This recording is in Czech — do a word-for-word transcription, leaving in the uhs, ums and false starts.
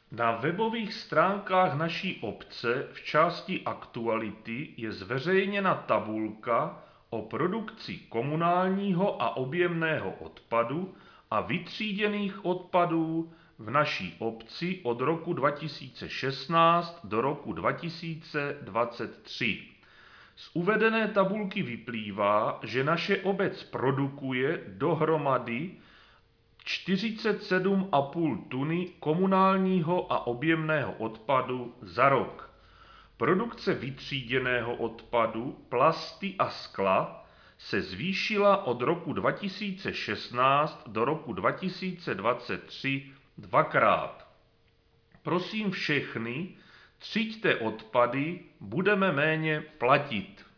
Na webových stránkách naší obce v části Aktuality je zveřejněna tabulka o produkci komunálního a objemného odpadu a vytříděných odpadů v naší obci od roku dva tisíce šestnáct do roku dva tisíce dvacet tři. Z uvedené tabulky vyplývá, že naše obec produkuje dohromady čtyřicet sedm a půl tuny komunálního a objemného odpadu za rok. Produkce vytříděného odpadu, plasty a skla se zvýšila od roku dva tisíce šestnáct do roku dva tisíce dvacet tři dvakrát. Prosím všechny, třiďte odpady, budeme méně platit.